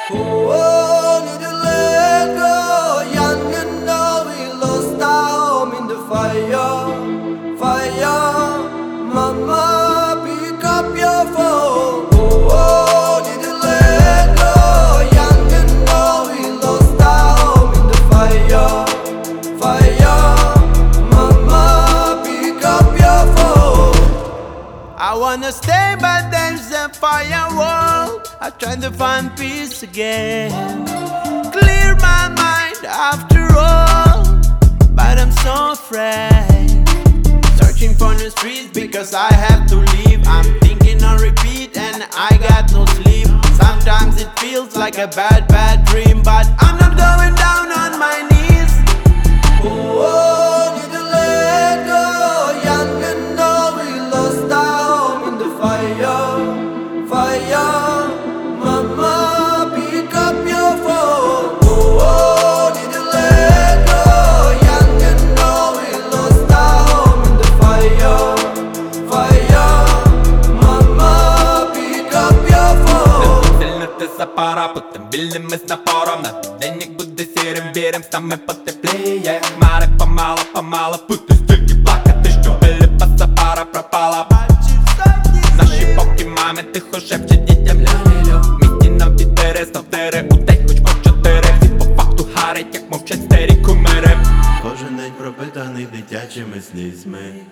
Oh, need to let go. Young and know we lost our home in the fire. Mama, pick up your phone. Oh, need to let go. Young and know we lost our home in the fire. Mama, pick up your phone. I wanna stay, but there's a firewall. I try to find peace again, clear my mind after all, but I'm so afraid. Searching for the streets because I have to leave. I'm thinking on repeat and I got no sleep. Sometimes it feels like a bad dream, but I'm not going down on my knees. Oh, need to let go. Young and know we lost our home in the fire. Mama, pick up your phone. Oh, need to let go. Young and know we lost our home in the fire. Mama, pick up your phone. Силната са пара, пътем билиме с напора. На денник буде сирен вирем, стаме пъте плея. Маре па-мала, пъте стъки плакате, щубели па са пара пропала. Наши поки маме тихо шепче дітям ля-ля-ля. Місті нам підбере, ставтере, утей хоч по-4. Всі по факту харять, як мовчать старі кумери. Кожен день пропитаний дитячими слізьми.